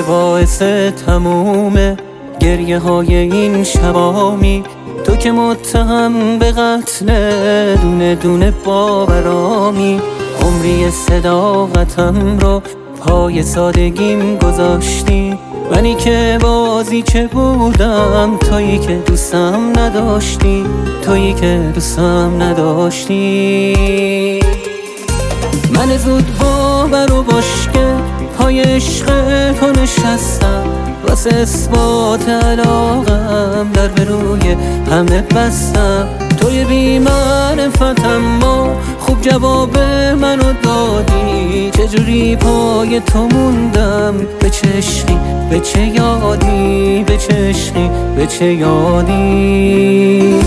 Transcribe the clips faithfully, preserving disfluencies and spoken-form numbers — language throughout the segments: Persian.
باعث تموم گریه های این شبامی، تو که متهم به قتل دونه دونه باورامی. عمری صداقتم رو پای سادگیم گذاشتی، منی که بازی چه بودم، تویی که دوستم نداشتی، تویی که دوستم نداشتی. من زود باور و باش که پای عشق تو نشستم، واسه اثبات علاقم در به روی همه بستم. توی بی معرفتم ما خوب جواب منو دادی، چجوری پای تو موندم، به چه عشقی به چه یادی، به چه عشقی به چه یادی.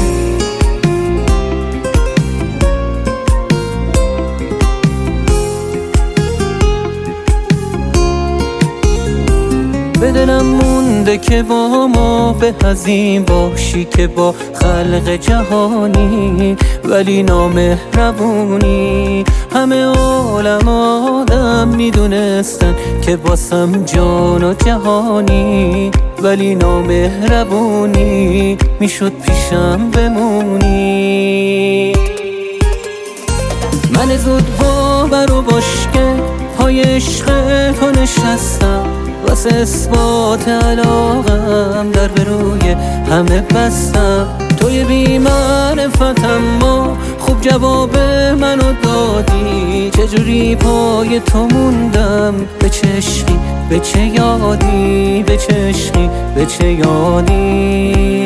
به دلم مونده که با ما به هزین باشی که با خلق جهانی، ولی نامهربونی. همه عالم آدم میدونستن که باسم جان و جهانی، ولی نامهربونی میشد پیشم بمونی. من زود باور و باش که پای عشق تو نشستم، واسه اثبات علاقم در به روی همه بستم. توی بی معرفتم ما خوب جواب منو دادی، چجوری پای تو موندم، به چه عشقی به چه یادی، به چه عشقی به چه یادی.